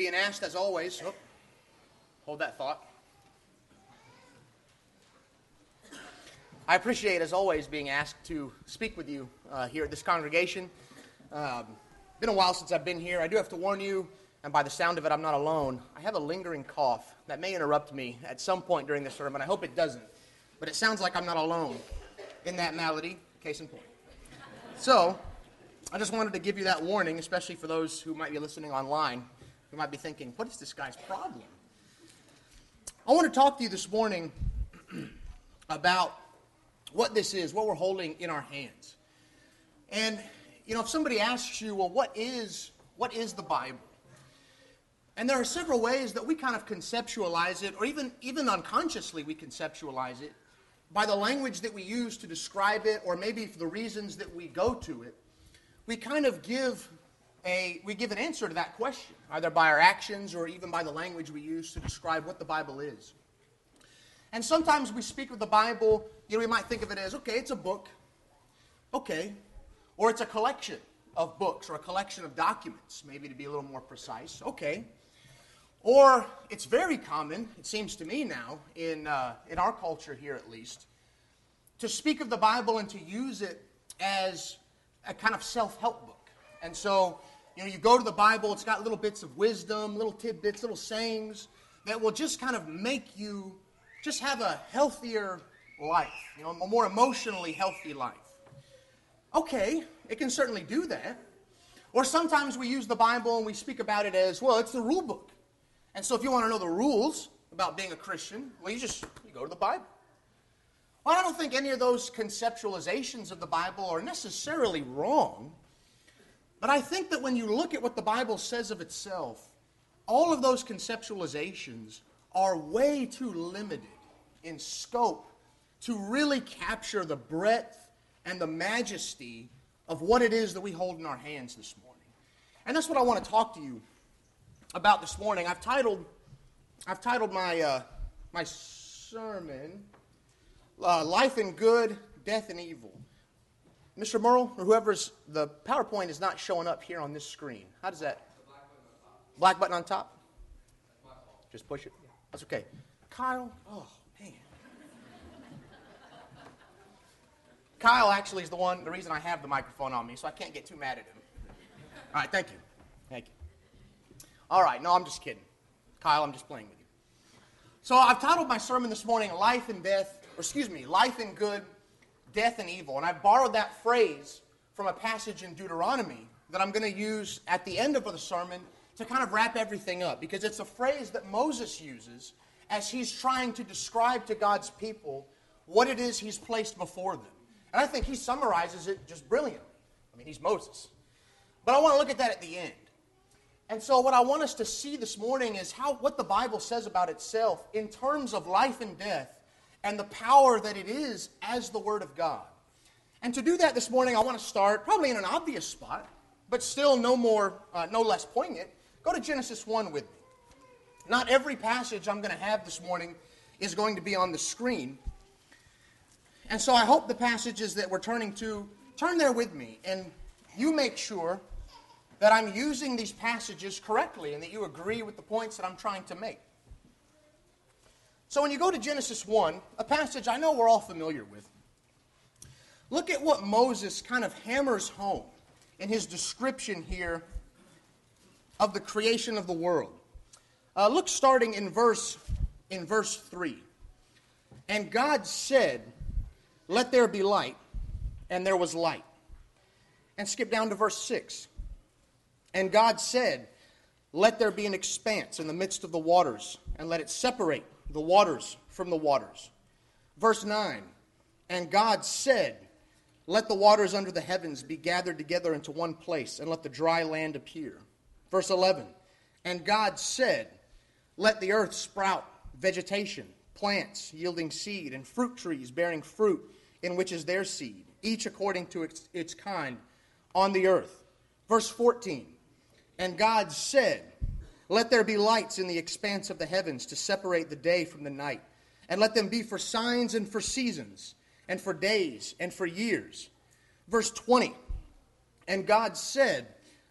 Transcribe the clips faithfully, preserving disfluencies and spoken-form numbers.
being asked, as always, oh, hold that thought. I appreciate, as always, being asked to speak with you uh, here at this congregation. Um, been a while since I've been here. I do have to warn you, and by the sound of it, I'm not alone. I have a lingering cough that may interrupt me at some point during this sermon. I hope it doesn't. But it sounds like I'm not alone in that malady, case in point. So, I just wanted to give you that warning, especially for those who might be listening online, who might be thinking, what is this guy's problem? I want to talk to you this morning about what this is, what we're holding in our hands. And, you know, if somebody asks you, well, what is, what is the Bible? And there are several ways that we kind of conceptualize it, or even, even unconsciously we conceptualize it, by the language that we use to describe it, or maybe for the reasons that we go to it. We kind of give a, we give an answer to that question, either by our actions or even by the language we use to describe what the Bible is. And sometimes we speak of the Bible, you know, we might think of it as, okay, it's a book, okay, or it's a collection of books, or a collection of documents, maybe to be a little more precise, okay. Or it's very common, it seems to me now, in uh, in our culture here at least, to speak of the Bible and to use it as a kind of self-help book. And so, you know, you go to the Bible, it's got little bits of wisdom, little tidbits, little sayings that will just kind of make you just have a healthier life, you know, a more emotionally healthy life. Okay, it can certainly do that. Or sometimes we use the Bible and we speak about it as, well, it's the rule book. And so if you want to know the rules about being a Christian, well, you just you go to the Bible. Well, I don't think any of those conceptualizations of the Bible are necessarily wrong. But I think that when you look at what the Bible says of itself, all of those conceptualizations are way too limited in scope to really capture the breadth and the majesty of what it is that we hold in our hands this morning. And that's what I want to talk to you about this morning. I've titled, I've titled my uh, my sermon, uh, "Life in Good, Death in Evil." Mister Merle, or whoever's, the PowerPoint is not showing up here on this screen. How does that? Black button on top. Black button on top? Just push it. That's okay. Kyle, oh man. Kyle actually is the one, the reason I have the microphone on me, so I can't get too mad at him. All right, thank you. Thank you. All right, no, I'm just kidding. Kyle, I'm just playing with you. So I've titled my sermon this morning, Life and Death, or excuse me, Life and Good, Death and Evil. And I borrowed that phrase from a passage in Deuteronomy that I'm going to use at the end of the sermon to kind of wrap everything up, because it's a phrase that Moses uses as he's trying to describe to God's people what it is he's placed before them. And I think he summarizes it just brilliantly. I mean, he's Moses. But I want to look at that at the end. And so what I want us to see this morning is how what the Bible says about itself in terms of life and death and the power that it is as the Word of God. And to do that this morning, I want to start probably in an obvious spot, but still no more, uh, no less poignant. Go to Genesis one with me. Not every passage I'm going to have this morning is going to be on the screen. And so I hope the passages that we're turning to, turn there with me, and you make sure that I'm using these passages correctly and that you agree with the points that I'm trying to make. So when you go to Genesis one, a passage I know we're all familiar with, look at what Moses kind of hammers home in his description here of the creation of the world. Uh, look starting in verse, in verse three. And God said, "Let there be light," and there was light. And skip down to verse six. And God said, "Let there be an expanse in the midst of the waters, and let it separate the waters from the waters." Verse nine. And God said, "Let the waters under the heavens be gathered together into one place, and let the dry land appear." Verse eleven. And God said, "Let the earth sprout vegetation, plants yielding seed, and fruit trees bearing fruit in which is their seed, each according to its, its kind on the earth." Verse fourteen. And God said, "Let there be lights in the expanse of the heavens to separate the day from the night, and let them be for signs and for seasons, and for days and for years." Verse twenty. And God said,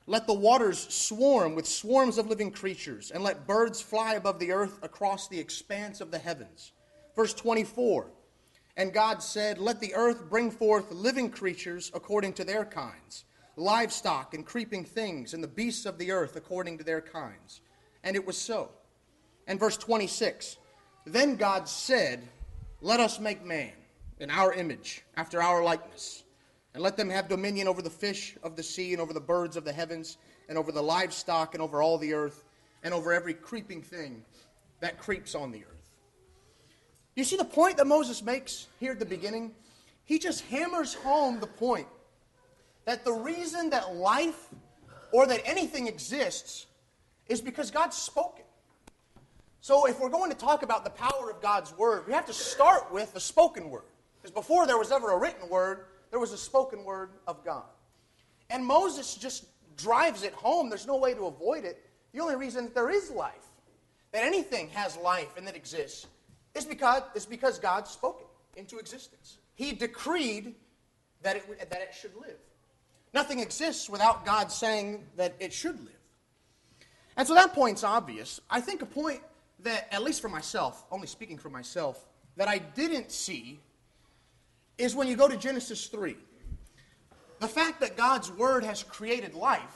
Let the waters swarm with swarms of living creatures, and let birds fly above the earth across the expanse of the heavens. Verse twenty-four, and God said, let the earth bring forth living creatures according to their kinds, livestock and creeping things, and the beasts of the earth according to their kinds. And it was so. And verse twenty-six, then God said, let us make man in our image, after our likeness, and let them have dominion over the fish of the sea, and over the birds of the heavens, and over the livestock, and over all the earth, and over every creeping thing that creeps on the earth. You see the point that Moses makes here at the beginning? He just hammers home the point that the reason that life or that anything exists is because God spoke it. So if we're going to talk about the power of God's word, we have to start with the spoken word. Because before there was ever a written word, there was a spoken word of God. And Moses just drives it home. There's no way to avoid it. The only reason that there is life, that anything has life and that exists, is because, is because God spoke it into existence. He decreed that it, that it should live. Nothing exists without God saying that it should live. And so that point's obvious. I think a point that, at least for myself, only speaking for myself, that I didn't see is when you go to Genesis three. The fact that God's word has created life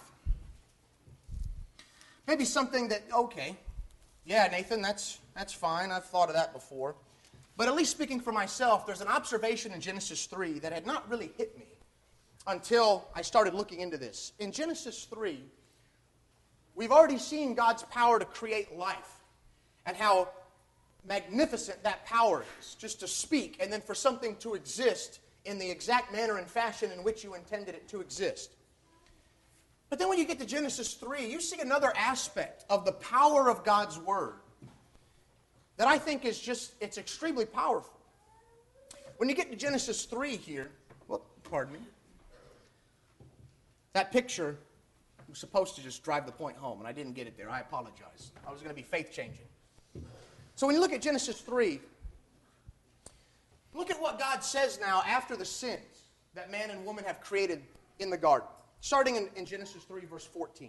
may be something that, okay, yeah, Nathan, that's, that's fine. I've thought of that before. But at least speaking for myself, there's an observation in Genesis three that had not really hit me until I started looking into this. In Genesis three, we've already seen God's power to create life and how magnificent that power is, just to speak and then for something to exist in the exact manner and fashion in which you intended it to exist. But then when you get to Genesis three, you see another aspect of the power of God's word that I think is just, it's extremely powerful. When you get to Genesis three here, well, pardon me, that picture was supposed to just drive the point home, and I didn't get it there. I apologize. I was going to be faith-changing. So when you look at Genesis three, look at what God says now after the sins that man and woman have created in the garden. Starting in, in Genesis three, verse fourteen.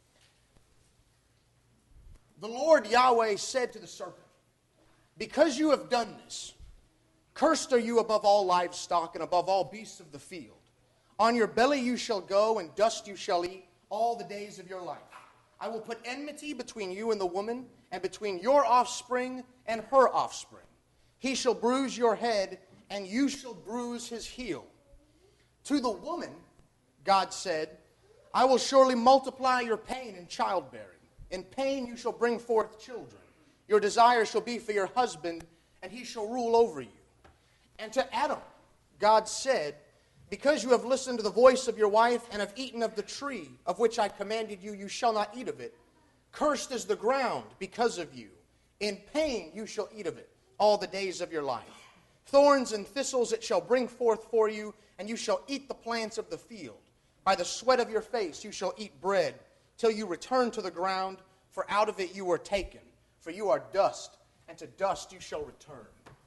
The Lord Yahweh said to the serpent, because you have done this, cursed are you above all livestock and above all beasts of the field. On your belly you shall go, and dust you shall eat all the days of your life. I will put enmity between you and the woman, and between your offspring and her offspring. He shall bruise your head, and you shall bruise his heel. To the woman, God said, I will surely multiply your pain in childbearing. In pain you shall bring forth children. Your desire shall be for your husband, and he shall rule over you. And to Adam, God said, because you have listened to the voice of your wife and have eaten of the tree of which I commanded you, you shall not eat of it. Cursed is the ground because of you. In pain you shall eat of it all the days of your life. Thorns and thistles it shall bring forth for you, and you shall eat the plants of the field. By the sweat of your face you shall eat bread, till you return to the ground, for out of it you were taken. For you are dust, and to dust you shall return.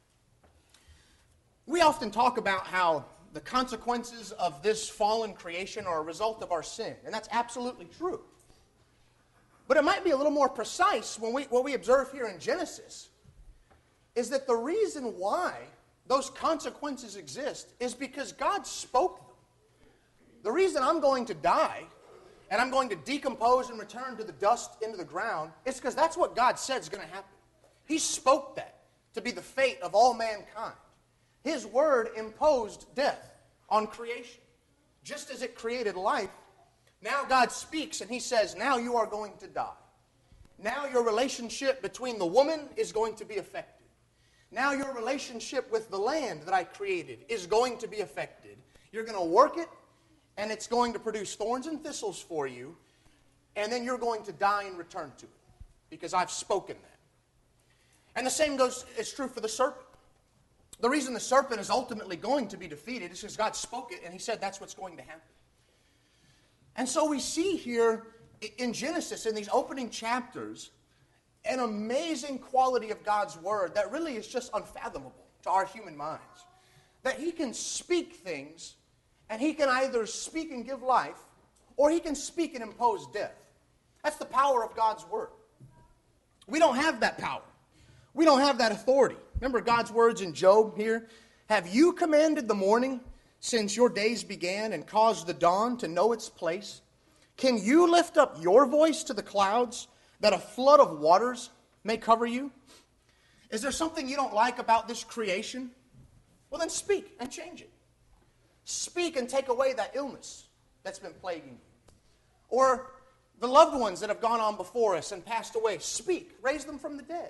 We often talk about how the consequences of this fallen creation are a result of our sin, and that's absolutely true. But it might be a little more precise when we, what we observe here in Genesis is that the reason why those consequences exist is because God spoke them. The reason I'm going to die and I'm going to decompose and return to the dust into the ground is because that's what God said is going to happen. He spoke that to be the fate of all mankind. His word imposed death on creation. Just as it created life, now God speaks and he says, now you are going to die. Now your relationship between the woman is going to be affected. Now your relationship with the land that I created is going to be affected. You're going to work it, and it's going to produce thorns and thistles for you, and then you're going to die and return to it, because I've spoken that. And the same goes is true for the serpent. The reason the serpent is ultimately going to be defeated is because God spoke it, and he said that's what's going to happen. And so we see here in Genesis, in these opening chapters, an amazing quality of God's word that really is just unfathomable to our human minds. That he can speak things, and he can either speak and give life, or he can speak and impose death. That's the power of God's word. We don't have that power. We don't have that authority. Remember God's words in Job here? Have you commanded the morning since your days began and caused the dawn to know its place? Can you lift up your voice to the clouds that a flood of waters may cover you? Is there something you don't like about this creation? Well, then speak and change it. Speak and take away that illness that's been plaguing you. Or the loved ones that have gone on before us and passed away. Speak. Raise them from the dead.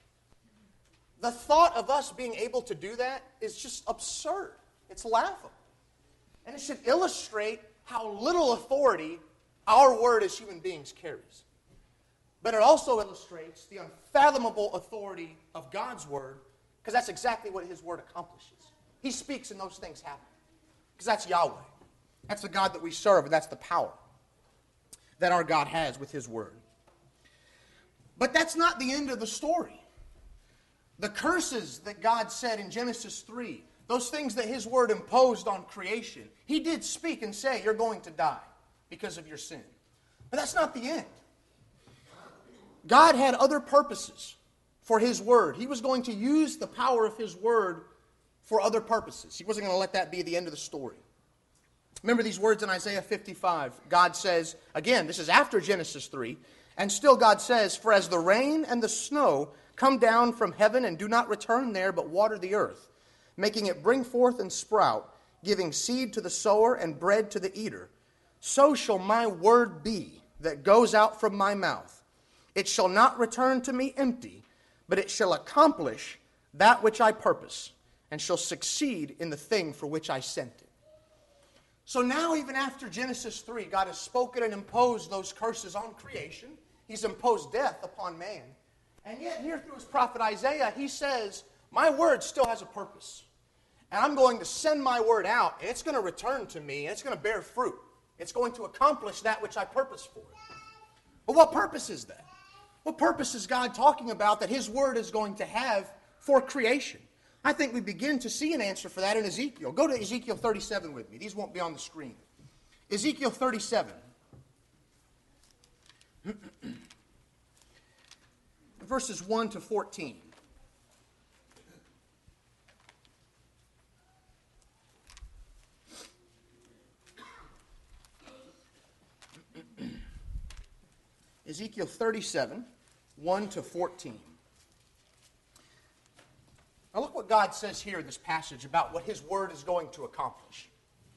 The thought of us being able to do that is just absurd. It's laughable. And it should illustrate how little authority our word as human beings carries. But it also illustrates the unfathomable authority of God's word, because that's exactly what his word accomplishes. He speaks and those things happen. Because that's Yahweh. That's the God that we serve, and that's the power that our God has with his word. But that's not the end of the story. The curses that God said in Genesis three, those things that his word imposed on creation, he did speak and say, you're going to die because of your sin. But that's not the end. God had other purposes for his word. He was going to use the power of his word for other purposes. He wasn't going to let that be the end of the story. Remember these words in Isaiah fifty-five. God says, again, this is after Genesis three, and still God says, for as the rain and the snow come down from heaven and do not return there, but water the earth, making it bring forth and sprout, giving seed to the sower and bread to the eater, so shall my word be that goes out from my mouth. It shall not return to me empty, but it shall accomplish that which I purpose, and shall succeed in the thing for which I sent it. So now, even after Genesis three, God has spoken and imposed those curses on creation. He's imposed death upon man. And yet, here through his prophet Isaiah, he says, my word still has a purpose. And I'm going to send my word out, and it's going to return to me, and it's going to bear fruit. It's going to accomplish that which I purpose for it. But what purpose is that? What purpose is God talking about that his word is going to have for creation? I think we begin to see an answer for that in Ezekiel. Go to Ezekiel thirty-seven with me. These won't be on the screen. Ezekiel thirty-seven. Verses one to fourteen. Ezekiel thirty-seven, one to fourteen. Now look what God says here in this passage about what his word is going to accomplish.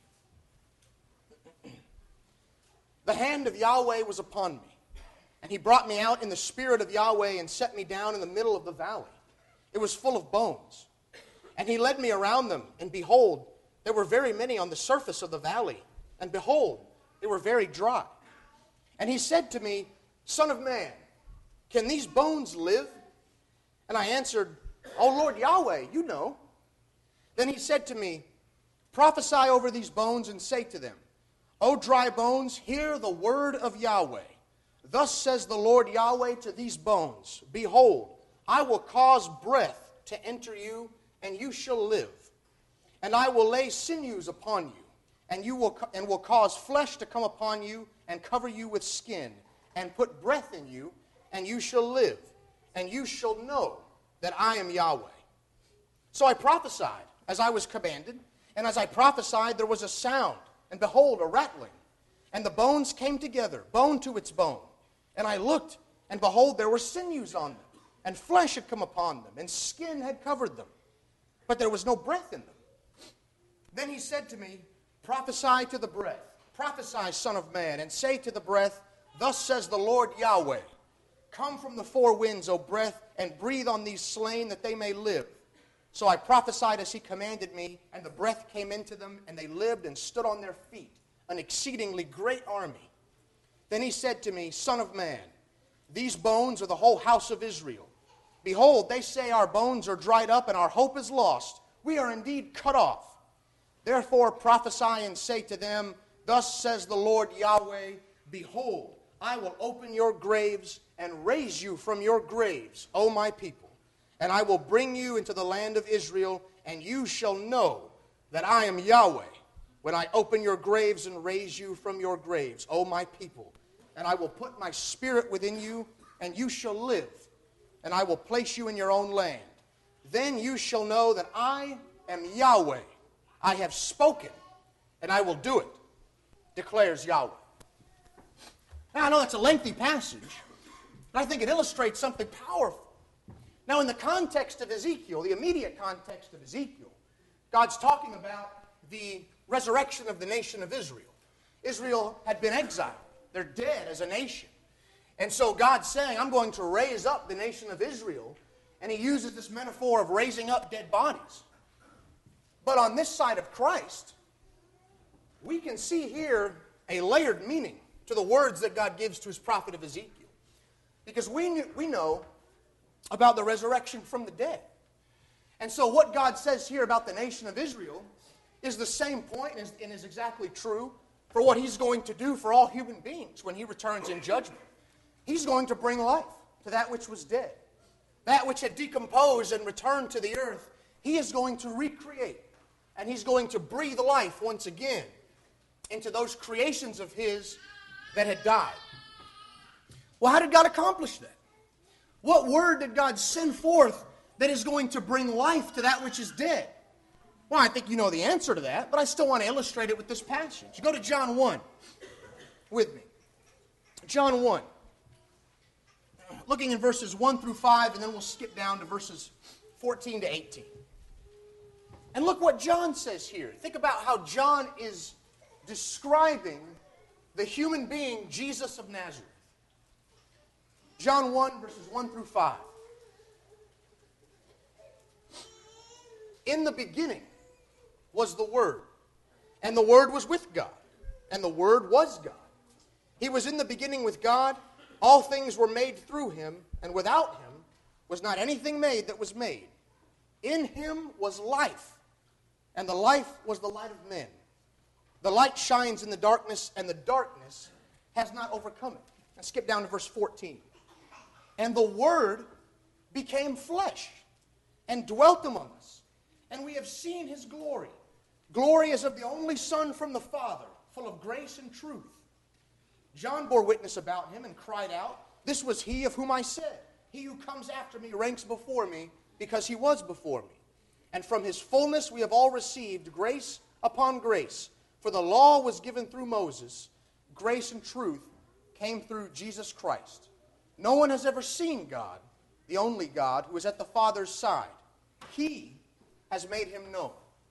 The hand of Yahweh was upon me, and he brought me out in the spirit of Yahweh and set me down in the middle of the valley. It was full of bones. And he led me around them, and behold, there were very many on the surface of the valley, and behold, they were very dry. And he said to me, Son of man, can these bones live? And I answered, O Lord Yahweh, you know. Then he said to me, prophesy over these bones and say to them, O dry bones, hear the word of Yahweh. Thus says the Lord Yahweh to these bones, behold, I will cause breath to enter you, and you shall live. And I will lay sinews upon you, and you will and will cause flesh to come upon you, and cover you with skin, and put breath in you, and you shall live, and you shall know that I am Yahweh. So I prophesied as I was commanded, and as I prophesied there was a sound, and behold, a rattling. And the bones came together, bone to its bone. And I looked, and behold, there were sinews on them, and flesh had come upon them, and skin had covered them. But there was no breath in them. Then he said to me, prophesy to the breath, prophesy, son of man, and say to the breath, thus says the Lord Yahweh, come from the four winds, O breath, and breathe on these slain that they may live. So I prophesied as he commanded me, and the breath came into them, and they lived and stood on their feet, an exceedingly great army. Then he said to me, Son of man, these bones are the whole house of Israel. Behold, they say our bones are dried up, and our hope is lost. We are indeed cut off. Therefore prophesy and say to them, thus says the Lord Yahweh, behold, I will open your graves and raise you from your graves, O my people. And I will bring you into the land of Israel, and you shall know that I am Yahweh, when I open your graves and raise you from your graves, O my people, and I will put my spirit within you, and you shall live, and I will place you in your own land. Then you shall know that I am Yahweh. I have spoken, and I will do it, declares Yahweh. Now, I know that's a lengthy passage, but I think it illustrates something powerful. Now, in the context of Ezekiel, the immediate context of Ezekiel, God's talking about the resurrection of the nation of Israel. Israel had been exiled. They're dead as a nation. And so God's saying, I'm going to raise up the nation of Israel. And he uses this metaphor of raising up dead bodies. But on this side of Christ, we can see here a layered meaning to the words that God gives to his prophet of Ezekiel. Because we, knew, we know about the resurrection from the dead. And so what God says here about the nation of Israel is the same point and is, and is exactly true for what he's going to do for all human beings when he returns in judgment. He's going to bring life to that which was dead. That which had decomposed and returned to the earth, he is going to recreate. And he's going to breathe life once again into those creations of his that had died. Well, how did God accomplish that? What word did God send forth that is going to bring life to that which is dead? Well, I think you know the answer to that, but I still want to illustrate it with this passage. Go to John one with me. John one. Looking in verses one through five, and then we'll skip down to verses fourteen to eighteen. And look what John says here. Think about how John is describing the human being Jesus of Nazareth. John one, verses one through five. In the beginning was the Word, and the Word was with God, and the Word was God. He was in the beginning with God. All things were made through him, and without him was not anything made that was made. In him was life, and the life was the light of men. The light shines in the darkness, and the darkness has not overcome it. Now skip down to verse fourteen. And the Word became flesh and dwelt among us, and we have seen his glory. Glory as of the only Son from the Father, full of grace and truth. John bore witness about him and cried out, this was he of whom I said, he who comes after me ranks before me, because he was before me. And from his fullness we have all received grace upon grace. For the law was given through Moses, grace and truth came through Jesus Christ. No one has ever seen God, the only God, who is at the Father's side. He has made him known.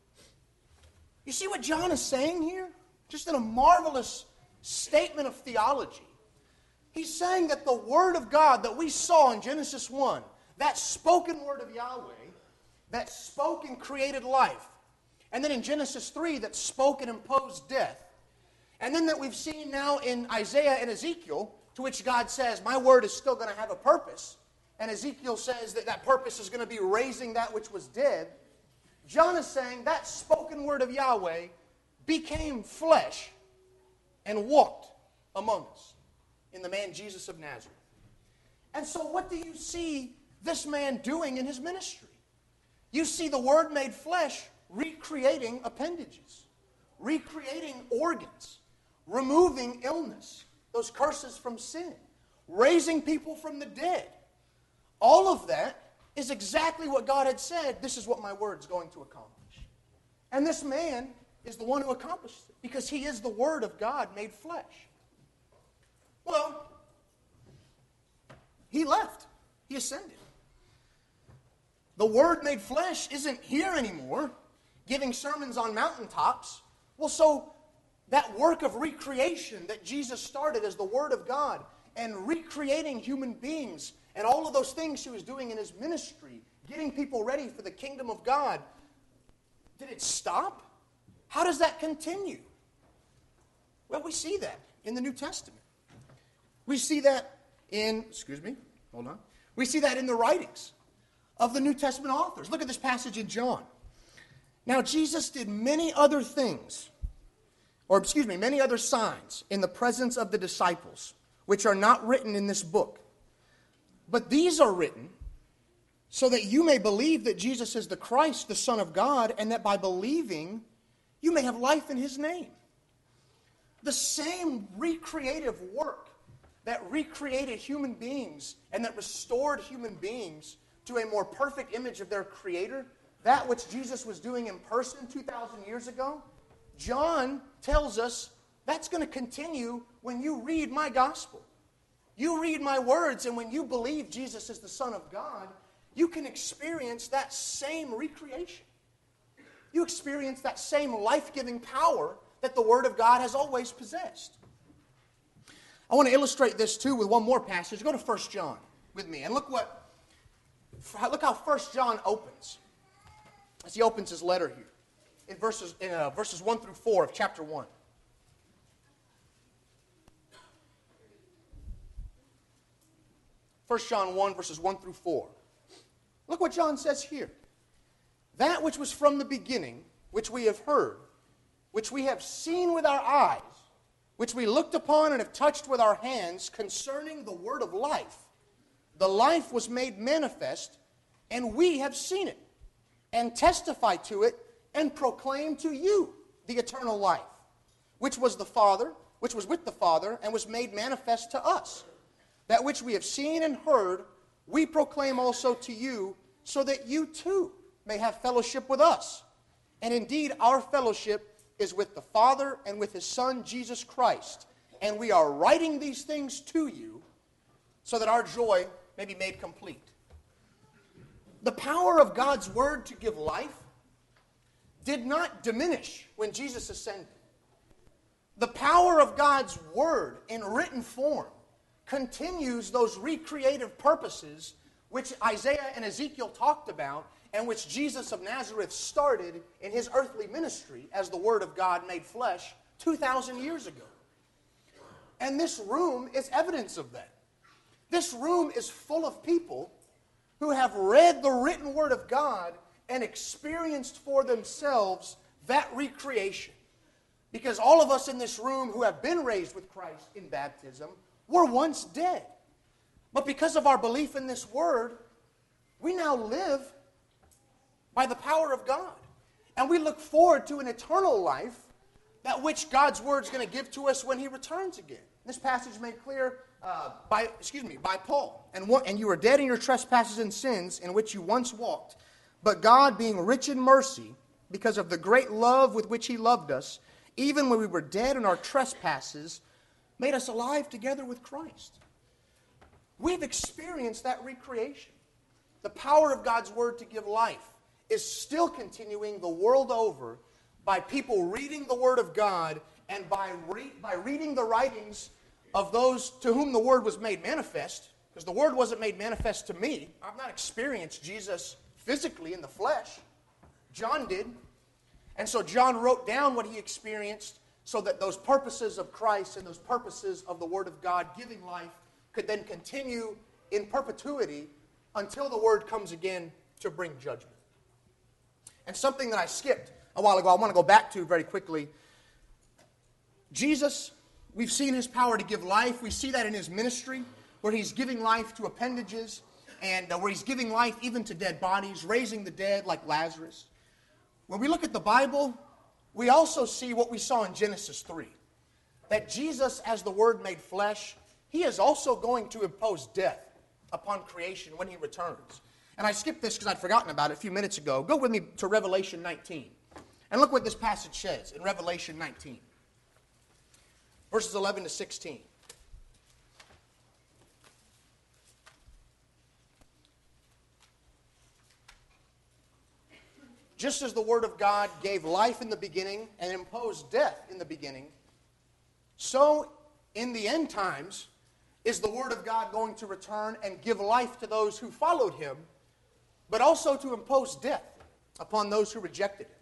You see what John is saying here? Just in a marvelous statement of theology. He's saying that the Word of God that we saw in Genesis one, that spoken Word of Yahweh, that spoke and created life, and then in Genesis three, that spoke and imposed death, and then that we've seen now in Isaiah and Ezekiel, to which God says, my Word is still going to have a purpose, and Ezekiel says that that purpose is going to be raising that which was dead. John is saying that spoken Word of Yahweh became flesh and walked among us in the man Jesus of Nazareth. And so what do you see this man doing in his ministry? You see the Word made flesh recreating appendages, recreating organs, removing illness, those curses from sin, raising people from the dead. All of that is exactly what God had said, this is what my Word's going to accomplish. And this man is the one who accomplished it, because he is the Word of God made flesh. Well, he left. He ascended. The Word made flesh isn't here anymore, giving sermons on mountaintops. Well, so that work of recreation that Jesus started as the Word of God and recreating human beings and all of those things he was doing in his ministry, getting people ready for the kingdom of God, did it stop? How does that continue? Well, we see that in the New Testament. We see that in, excuse me, hold on. We see that in the writings of the New Testament authors. Look at this passage in John. Now, Jesus did many other things, or excuse me, many other signs in the presence of the disciples, which are not written in this book. But these are written so that you may believe that Jesus is the Christ, the Son of God, and that by believing you may have life in his name. The same recreative work that recreated human beings and that restored human beings to a more perfect image of their Creator, that which Jesus was doing in person two thousand years ago, John tells us that's going to continue when you read my gospel. You read my words, and when you believe Jesus is the Son of God, you can experience that same recreation. You experience that same life-giving power that the Word of God has always possessed. I want to illustrate this too with one more passage. Go to First John with me, and look what look how First John opens. As he opens his letter here, in verses in uh, verses one through four of chapter one. First John one, verses one through four. Look what John says here. That which was from the beginning, which we have heard, which we have seen with our eyes, which we looked upon and have touched with our hands, concerning the word of life. The life was made manifest, and we have seen it, and testify to it, and proclaim to you the eternal life, which was the Father, which was with the Father, and was made manifest to us. That which we have seen and heard, we proclaim also to you, so that you too may have fellowship with us. And indeed, our fellowship is with the Father and with His Son, Jesus Christ. And we are writing these things to you, so that our joy may be made complete. The power of God's Word to give life did not diminish when Jesus ascended. The power of God's Word in written form continues those recreative purposes which Isaiah and Ezekiel talked about and which Jesus of Nazareth started in His earthly ministry as the Word of God made flesh two thousand years ago. And this room is evidence of that. This room is full of people who have read the written Word of God and experienced for themselves that recreation. Because all of us in this room who have been raised with Christ in baptism were once dead. But because of our belief in this Word, we now live by the power of God. And we look forward to an eternal life, that which God's Word is going to give to us when He returns again. This passage is made clear uh, by, excuse me, by Paul. And, what, and you were dead in your trespasses and sins in which you once walked. But God, being rich in mercy, because of the great love with which He loved us, even when we were dead in our trespasses, made us alive together with Christ. We've experienced that recreation. The power of God's Word to give life is still continuing the world over by people reading the Word of God and by, re- by reading the writings of those to whom the Word was made manifest, because the Word wasn't made manifest to me. I've not experienced Jesus physically in the flesh. John did. And so John wrote down what he experienced so that those purposes of Christ and those purposes of the Word of God giving life could then continue in perpetuity until the Word comes again to bring judgment. And something that I skipped a while ago, I want to go back to very quickly. Jesus, we've seen His power to give life. We see that in His ministry, where He's giving life to appendages, and uh, where He's giving life even to dead bodies, raising the dead like Lazarus. When we look at the Bible, we also see what we saw in Genesis three. That Jesus, as the Word made flesh, He is also going to impose death upon creation when He returns. And I skipped this because I'd forgotten about it a few minutes ago. Go with me to Revelation nineteen. And look what this passage says in Revelation nineteen. Verses eleven to sixteen. Just as the Word of God gave life in the beginning and imposed death in the beginning, so in the end times is the Word of God going to return and give life to those who followed Him, but also to impose death upon those who rejected Him.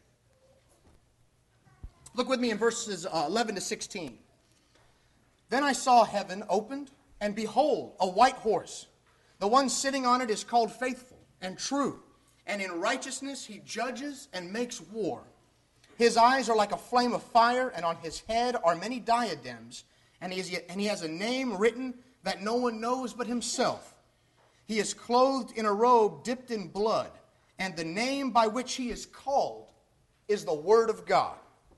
Look with me in verses uh, eleven to sixteen. Then I saw heaven opened, and behold, a white horse. The one sitting on it is called Faithful and True, and in righteousness he judges and makes war. His eyes are like a flame of fire, and on his head are many diadems, and he, is, and he has a name written that no one knows but himself. He is clothed in a robe dipped in blood, and the name by which he is called is the Word of God.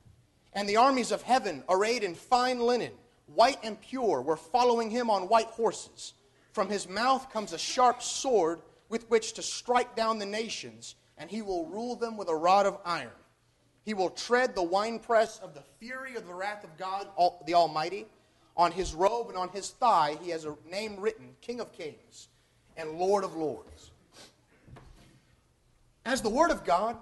And the armies of heaven, arrayed in fine linen, white and pure, were following him on white horses. From his mouth comes a sharp sword with which to strike down the nations, and he will rule them with a rod of iron. He will tread the winepress of the fury of the wrath of God, the Almighty. On his robe and on his thigh he has a name written, King of Kings and Lord of Lords. As the Word of God,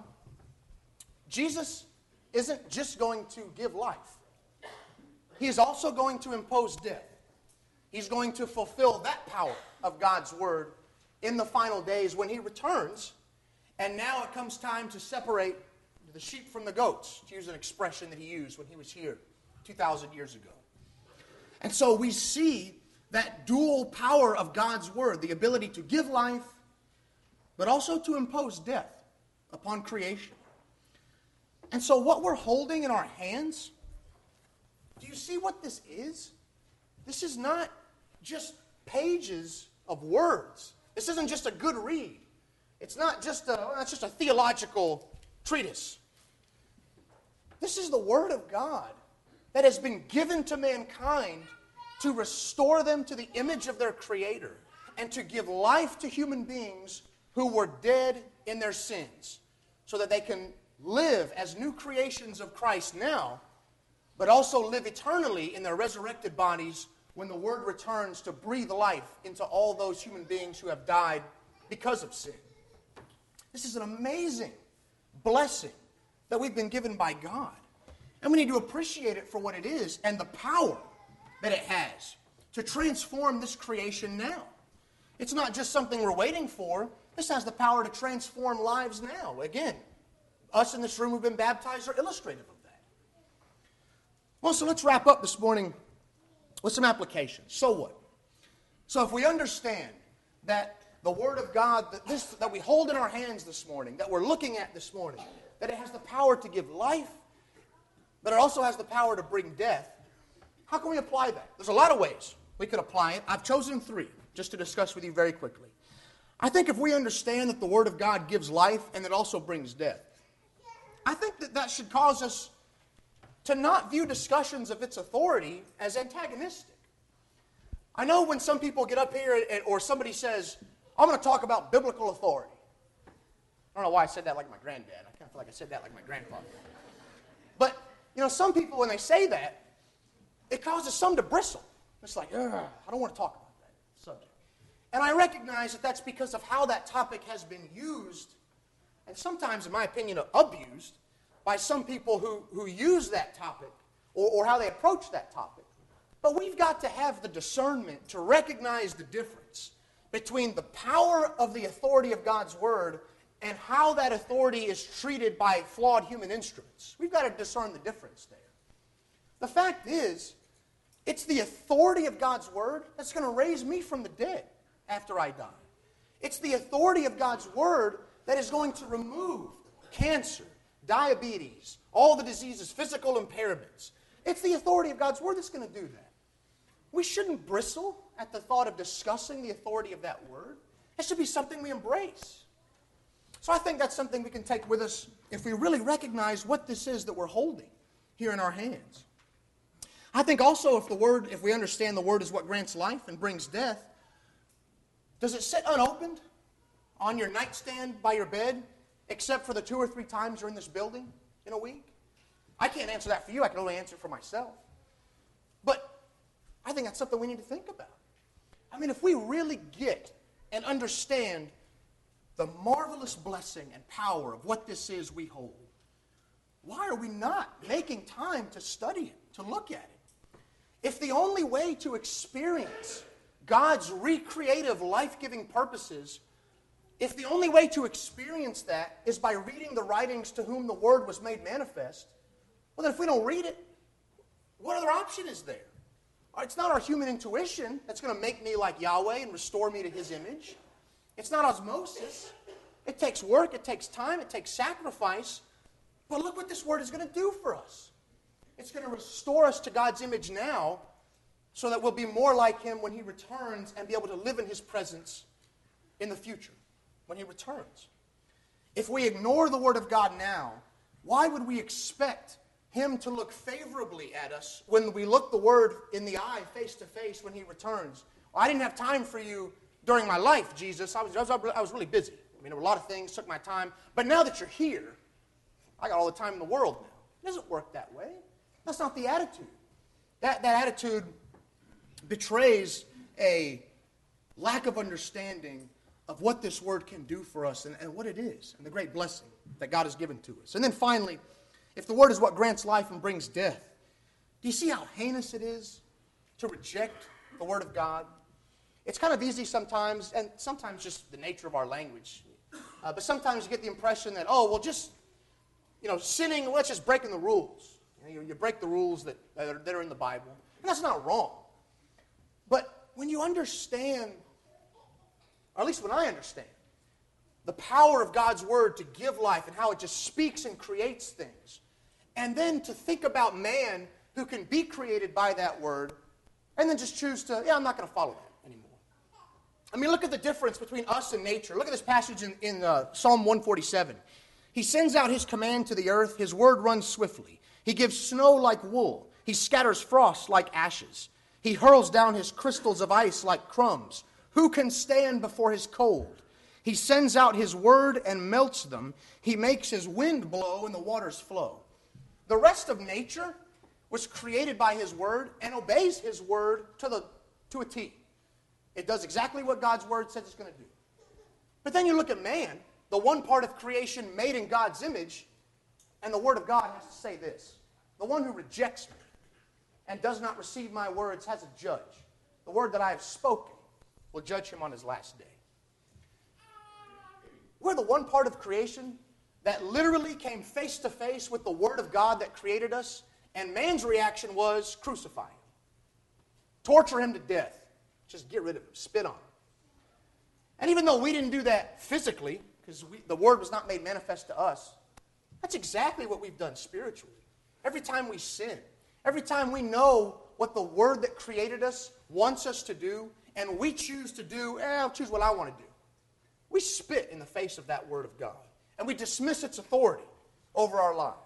Jesus isn't just going to give life. He is also going to impose death. He's going to fulfill that power of God's Word in the final days when he returns. And now it comes time to separate the sheep from the goats, to use an expression that he used when he was here two thousand years ago. And so we see that dual power of God's Word, the ability to give life, but also to impose death upon creation. And so what we're holding in our hands, do you see what this is? This is not just pages of words. This isn't just a good read. It's not just a, it's just a theological treatise. This is the Word of God that has been given to mankind to restore them to the image of their Creator and to give life to human beings who were dead in their sins, so that they can live as new creations of Christ now, but also live eternally in their resurrected bodies when the Word returns to breathe life into all those human beings who have died because of sin. This is an amazing blessing that we've been given by God. And we need to appreciate it for what it is and the power that it has to transform this creation now. It's not just something we're waiting for. This has the power to transform lives now. Again, us in this room who've been baptized are illustrative of that. Well, so let's wrap up this morning with some applications. So what? So if we understand that the Word of God that, this, that we hold in our hands this morning, that we're looking at this morning, that it has the power to give life, but it also has the power to bring death, how can we apply that? There's a lot of ways we could apply it. I've chosen three just to discuss with you very quickly. I think if we understand that the Word of God gives life and it also brings death, I think that that should cause us to not view discussions of its authority as antagonistic. I know when some people get up here and, or somebody says, I'm going to talk about biblical authority. I don't know why I said that like my granddad. I kind of feel like I said that like my grandfather. But, you know, some people, when they say that, it causes some to bristle. It's like, I don't want to talk about that subject. And I recognize that that's because of how that topic has been used, and sometimes, in my opinion, abused, by some people who, who use that topic or, or how they approach that topic. But we've got to have the discernment to recognize the difference between the power of the authority of God's Word and how that authority is treated by flawed human instruments. We've got to discern the difference there. The fact is, it's the authority of God's Word that's going to raise me from the dead after I die. It's the authority of God's Word that is going to remove cancer, diabetes, all the diseases, physical impairments. It's the authority of God's Word that's going to do that. We shouldn't bristle at the thought of discussing the authority of that Word. It should be something we embrace. So I think that's something we can take with us if we really recognize what this is that we're holding here in our hands. I think also if the Word, if we understand the Word is what grants life and brings death, does it sit unopened on your nightstand by your bed, except for the two or three times you're in this building in a week? I can't answer that for you. I can only answer for myself. But I think that's something we need to think about. I mean, if we really get and understand the marvelous blessing and power of what this is we hold, why are we not making time to study it, to look at it? If the only way to experience God's recreative, life-giving purposes, if the only way to experience that is by reading the writings to whom the Word was made manifest, well, then if we don't read it, what other option is there? It's not our human intuition that's going to make me like Yahweh and restore me to His image. It's not osmosis. It takes work, it takes time, it takes sacrifice. But look what this Word is going to do for us. It's going to restore us to God's image now so that we'll be more like Him when He returns and be able to live in His presence in the future, when He returns. If we ignore the Word of God now, why would we expect him to look favorably at us when we look the Word in the eye, face to face, when he returns. Well, I didn't have time for you during my life, Jesus. I was, I was, I was really busy. I mean, there were a lot of things, took my time. But now that you're here, I got all the time in the world now. It doesn't work that way. That's not the attitude. That, that attitude betrays a lack of understanding of what this Word can do for us and, and what it is and the great blessing that God has given to us. And then finally, if the Word is what grants life and brings death, do you see how heinous it is to reject the Word of God? It's kind of easy sometimes, and sometimes just the nature of our language. Uh, but sometimes you get the impression that, oh, well, just, you know, sinning, well, it's just breaking the rules. You know, you break the rules that, that, are, that are in the Bible. And that's not wrong. But when you understand, or at least when I understand, the power of God's Word to give life and how it just speaks and creates things, and then to think about man who can be created by that Word, and then just choose to, yeah, I'm not going to follow that anymore. I mean, look at the difference between us and nature. Look at this passage in, in uh, Psalm one forty-seven. He sends out his command to the earth. His word runs swiftly. He gives snow like wool. He scatters frost like ashes. He hurls down his crystals of ice like crumbs. Who can stand before his cold? He sends out his word and melts them. He makes his wind blow and the waters flow. The rest of nature was created by his word and obeys his word to, the, to a T. It does exactly what God's word says it's going to do. But then you look at man, the one part of creation made in God's image, and the word of God has to say this. The one who rejects me and does not receive my words has a judge. The word that I have spoken will judge him on his last day. We're the one part of creation that literally came face to face with the word of God that created us, and man's reaction was crucify him. Torture him to death. Just get rid of him. Spit on him. And even though we didn't do that physically, because the word was not made manifest to us, that's exactly what we've done spiritually. Every time we sin, every time we know what the word that created us wants us to do, and we choose to do, eh, I'll choose what I want to do. We spit in the face of that word of God, and we dismiss its authority over our lives.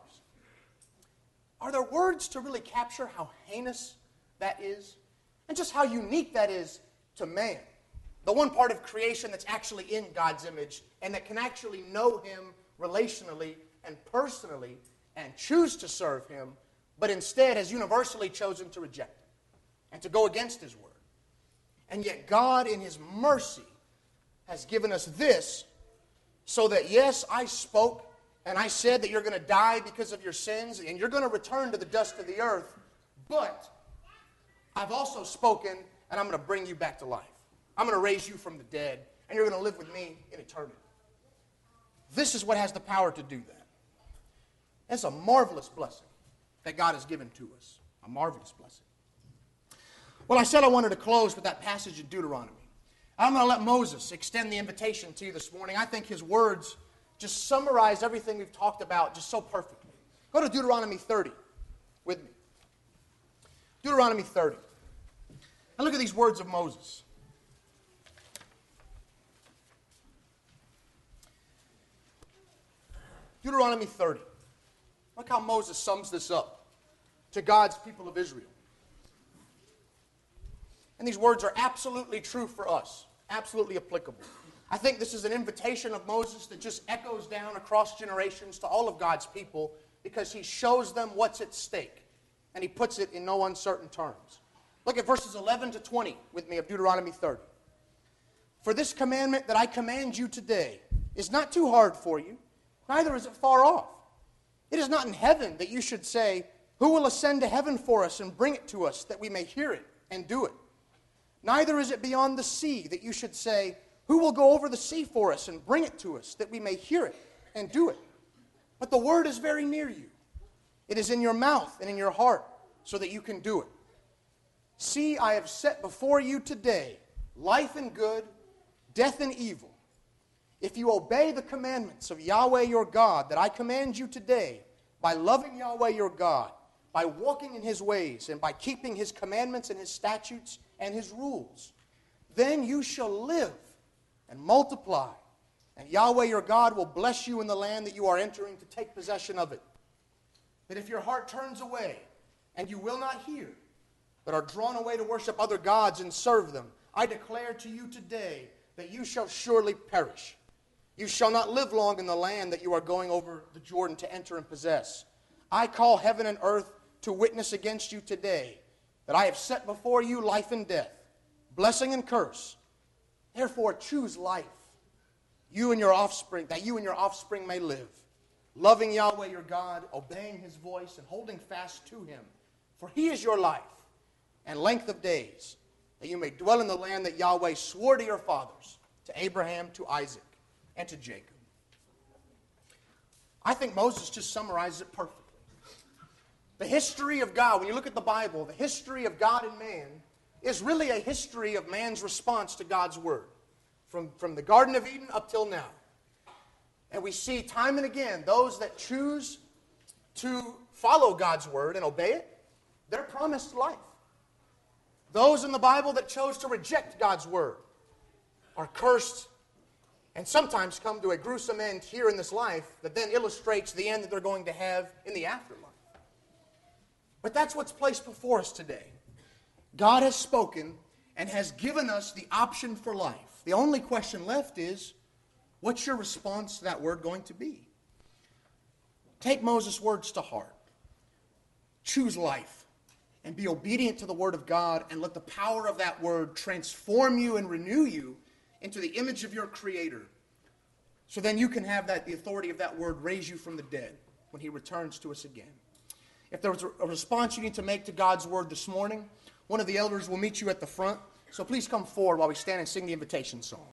Are there words to really capture how heinous that is? And just how unique that is to man. The one part of creation that's actually in God's image and that can actually know him relationally and personally and choose to serve him, but instead has universally chosen to reject him and to go against his word. And yet God, in his mercy, has given us this so that, yes, I spoke and I said that you're going to die because of your sins and you're going to return to the dust of the earth, but I've also spoken, and I'm going to bring you back to life. I'm going to raise you from the dead, and you're going to live with me in eternity. This is what has the power to do that. It's a marvelous blessing that God has given to us. A marvelous blessing. Well, I said I wanted to close with that passage in Deuteronomy. I'm going to let Moses extend the invitation to you this morning. I think his words just summarize everything we've talked about just so perfectly. Go to Deuteronomy thirty with me. Deuteronomy thirty. And look at these words of Moses. Deuteronomy thirty. Look how Moses sums this up to God's people of Israel. And these words are absolutely true for us, absolutely applicable. I think this is an invitation of Moses that just echoes down across generations to all of God's people because he shows them what's at stake, and he puts it in no uncertain terms. Look at verses eleven to twenty with me of Deuteronomy thirty. For this commandment that I command you today is not too hard for you, neither is it far off. It is not in heaven that you should say, who will ascend to heaven for us and bring it to us that we may hear it and do it? Neither is it beyond the sea that you should say, who will go over the sea for us and bring it to us that we may hear it and do it? But the word is very near you. It is in your mouth and in your heart so that you can do it. See, I have set before you today life and good, death and evil. If you obey the commandments of Yahweh your God that I command you today, by loving Yahweh your God, by walking in his ways, and by keeping his commandments and his statutes and his rules, then you shall live and multiply, and Yahweh your God will bless you in the land that you are entering to take possession of it. that if your heart turns away and you will not hear, but are drawn away to worship other gods and serve them, I declare to you today that you shall surely perish. You shall not live long in the land that you are going over the Jordan to enter and possess. I call heaven and earth to witness against you today that I have set before you life and death, blessing and curse. Therefore choose life, you and your offspring, that you and your offspring may live, loving Yahweh your God, obeying his voice, and holding fast to him. For he is your life and length of days, that you may dwell in the land that Yahweh swore to your fathers, to Abraham, to Isaac, and to Jacob. I think Moses just summarizes it perfectly. The history of God, when you look at the Bible, the history of God and man is really a history of man's response to God's word, from, from the Garden of Eden up till now. And we see time and again those that choose to follow God's word and obey it, they're promised life. Those in the Bible that chose to reject God's word are cursed and sometimes come to a gruesome end here in this life that then illustrates the end that they're going to have in the afterlife. But that's what's placed before us today. God has spoken and has given us the option for life. The only question left is, what's your response to that word going to be? Take Moses' words to heart. Choose life and be obedient to the word of God, and let the power of that word transform you and renew you into the image of your Creator. So then you can have that, the authority of that word raise you from the dead when he returns to us again. If there was a response you need to make to God's word this morning, one of the elders will meet you at the front. So please come forward while we stand and sing the invitation song.